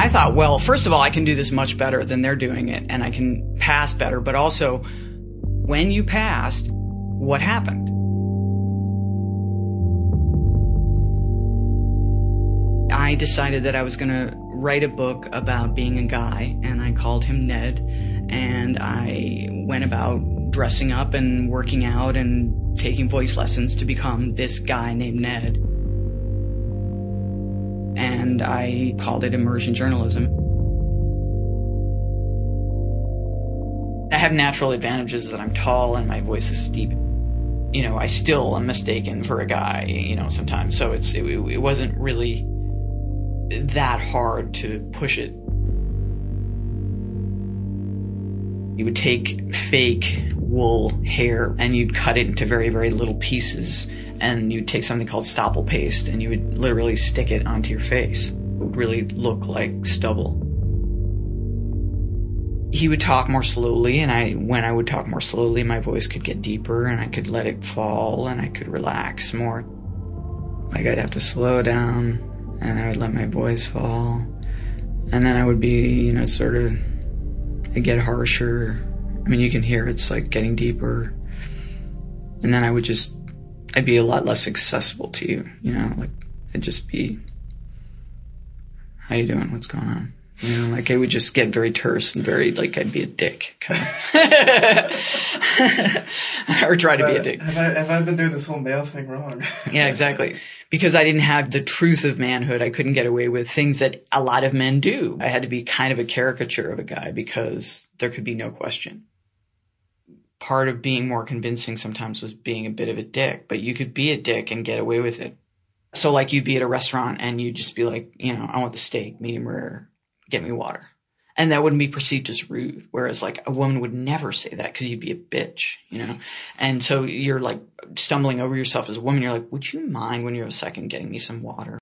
I thought, well, first of all, I can do this much better than they're doing it, and I can pass better. But also, when you passed, what happened? I decided that I was going to write a book about being a guy, and I called him Ned, and I went about dressing up and working out and taking voice lessons to become this guy named Ned. And I called it immersion journalism. I have natural advantages that I'm tall and my voice is deep. You know, I still am mistaken for a guy, you know, sometimes. So it wasn't really that hard to push it. You would take fake wool hair and you'd cut it into very, very little pieces, and you'd take something called stopple paste and you would literally stick it onto your face. It would really look like stubble. He would talk more slowly, and when I would talk more slowly, my voice could get deeper and I could let it fall and I could relax more. Like I'd have to slow down and I would let my voice fall, and then I would be, you know, sort of, it'd get harsher. I mean, you can hear it's like getting deeper. And then I'd be a lot less accessible to you, you know, like I'd just be, how you doing? What's going on? You know, like I would just get very terse and very, like I'd be a dick, kind of. Or try to be a dick. Have I been doing this whole male thing wrong? Yeah, exactly. Because I didn't have the truth of manhood, I couldn't get away with things that a lot of men do. I had to be kind of a caricature of a guy because there could be no question. Part of being more convincing sometimes was being a bit of a dick, but you could be a dick and get away with it. So like you'd be at a restaurant and you'd just be like, you know, I want the steak, medium rare, get me water. And that wouldn't be perceived as rude. Whereas like a woman would never say that because you'd be a bitch, you know? And so you're like stumbling over yourself as a woman. You're like, would you mind when you're a second getting me some water?